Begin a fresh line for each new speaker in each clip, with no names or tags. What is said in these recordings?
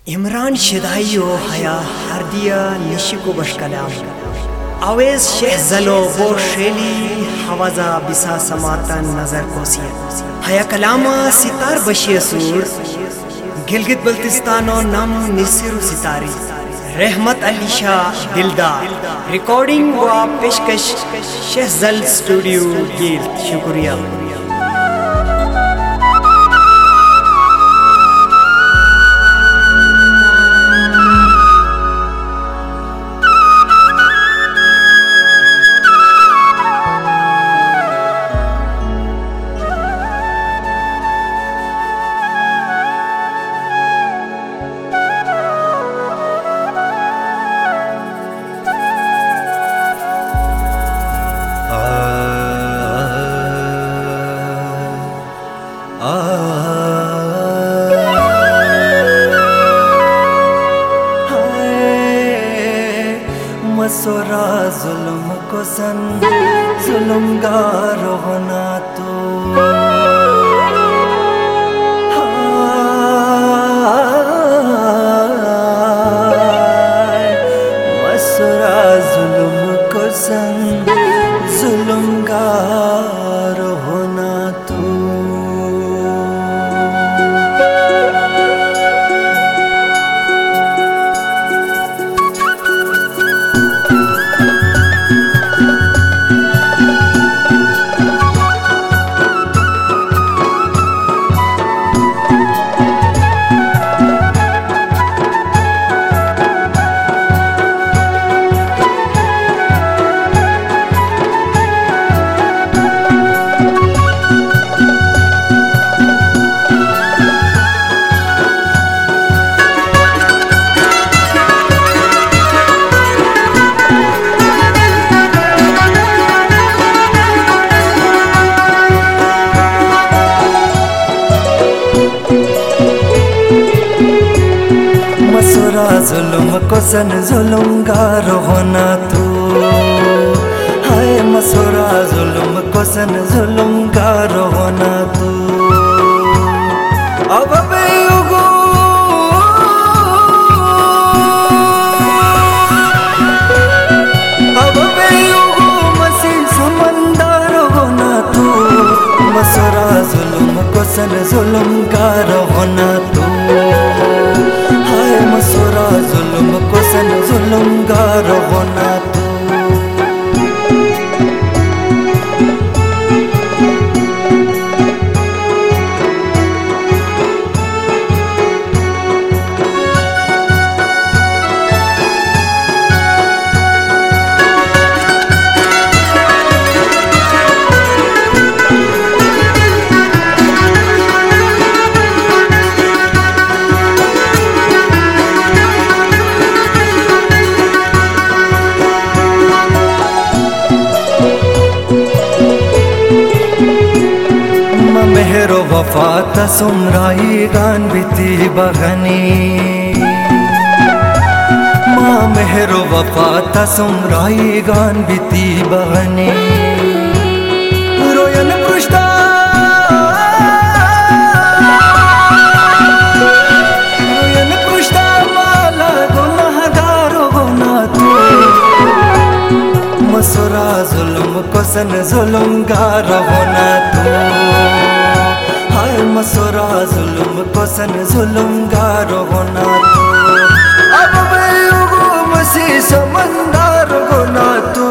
İmran Şedayo haya hardiya nişiko başkalam Awez Şehzalo bo şeli havaza bisa samatan nazar kosiya haya kalama sitar başiya sur Gilgit Baltistano nam nisiru sitari रहमत अली शाह दिलदार recording व पेशकश शहजल studio Gill शुक्रिया।
मसोरा जुल्म को सन जुल्मगार होना तो मसोरा जुल्म को सन जुल्मगार होना तो मसोरा जुल्म को सन जुल्मगार होना तू हाय मसोरा जुल्म को सन जुल्मगार होना तू अब बेगो मसी समंदर होना तू मसोरा जुल्म को सन जुल्मगार होना तू मसोरा जुल्म को सन जुल्मगार होना तू मेहरो वफा तसुमराई गान बीती बगनी माँ मेहरो वफा तसुमराई गान बीती बगनी रोयन पुष्टा माला गुनाहगारो होना तू मसोरा जुल्म को सन जुल्मगार होना तू मसोरा जुल्म को सन जुल्मगार होना तू अब बेगो मसी समंदर होना तू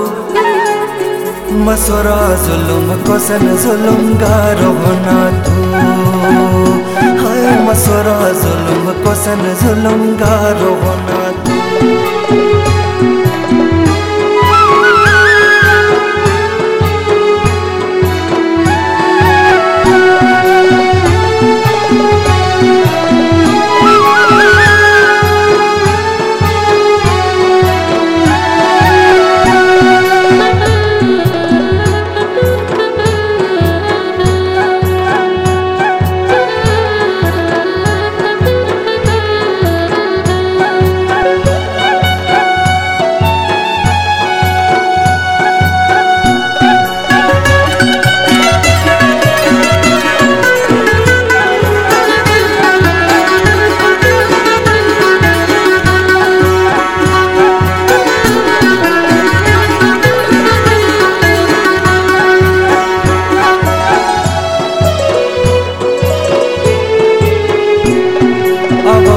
मसोरा जुल्म को सन जुल्मगार होना तू हाय मसोरा जुल्म को सन जुल्मगार होना तू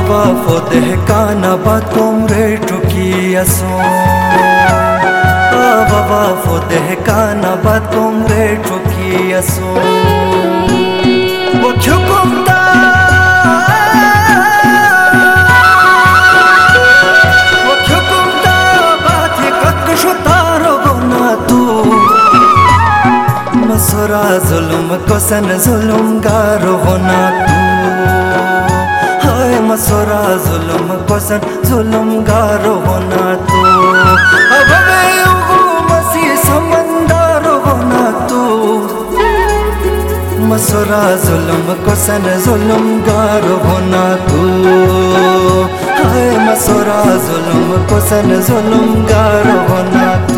Avava fodeh kana batumre trukiyaso Avava fodeh kana batumre trukiyaso Wakyukumta Wakyukumta bati kakshutaro gonatu Masura zulum kosan zulum garo gonatu Masura zulum kosan zulum garo hona tu अब मैं उगू मसी समंदर होना तू मसुरा जुल्म कोसन जुल्म गारो होना तू हाय मसुरा जुल्म कोसन जुल्म गारो होना तू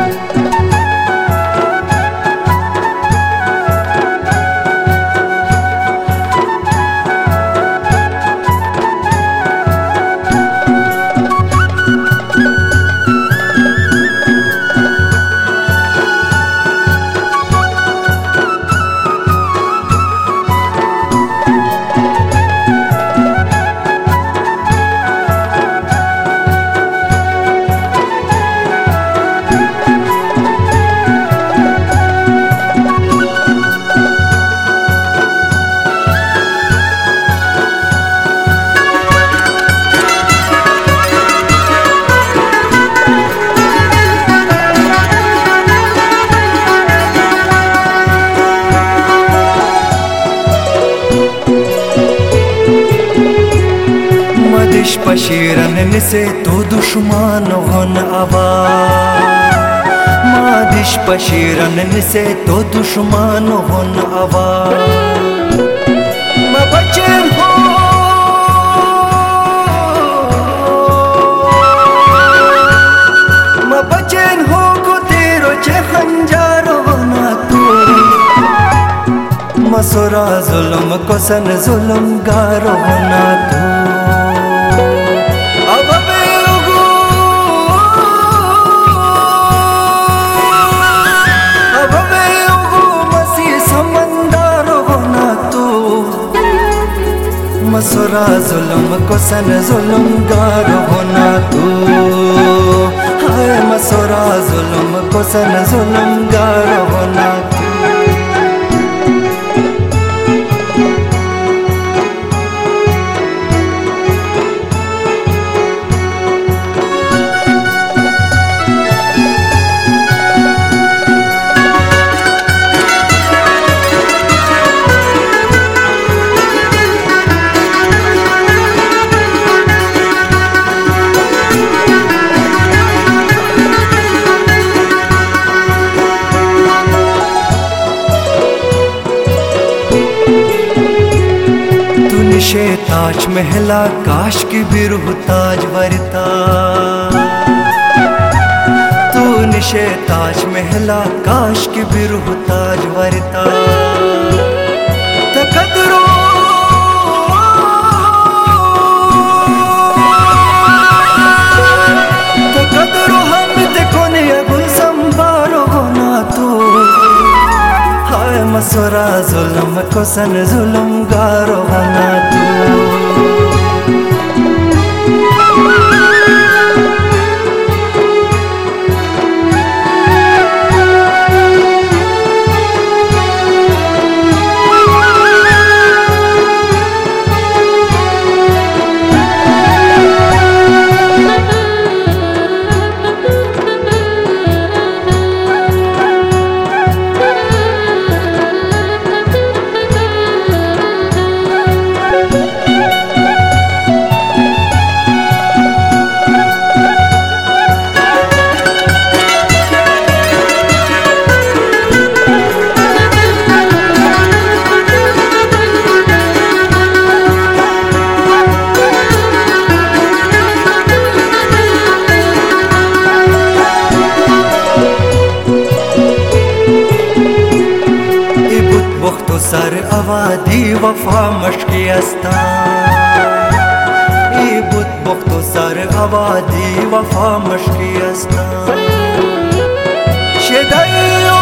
दिश पशीरन निसे तो दुश्मन होन आवा मादिश पशीरन निसे तो दुश्मन होन आवा मैं बचन हो मैं बचन हो को तेरो चे खंजार होना तू मसुरा जुल्म कोसन जुल्म गारो होना तू मसुरा जुल्म कोसन जुल्म गारो होना तू हाय मसुरा जुल्म कोसन जुल्म गारो होना तू निशे ताज महला काश की बिरुह ताज वरता तू निशे ताज महला काश की बिरुह ताज वरता तकदरो तकदरो हम देखो ने गुल संभारो होना तू हाय मसुरा जुल्म कोसन जुल्म गारो होना तू सर आवादी वफा मशकियस्ता बुत बख्तो सर आवादी वफा मशकियस्ता शेदाइयो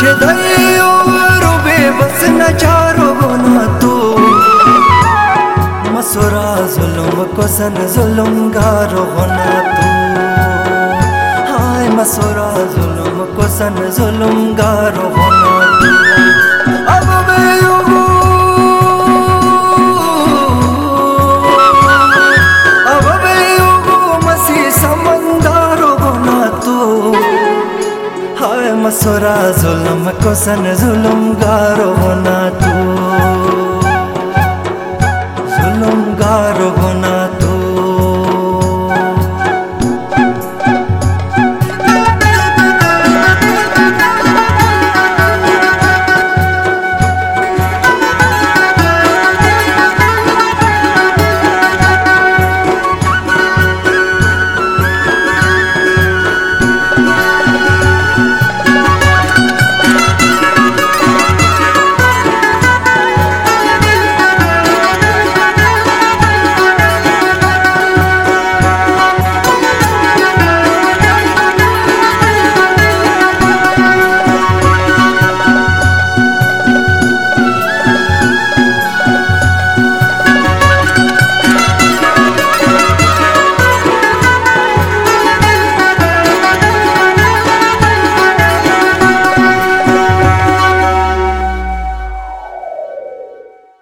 दयो रुबे बस न चारो ना तू मसोरा जुल्म को सन जुल्म गारो ना तू हाय मसोरा जुल्म को सन जुल्म गारो ना तू अब मैं मसोरा जुल्म को सन जुल्म गारो ना तू।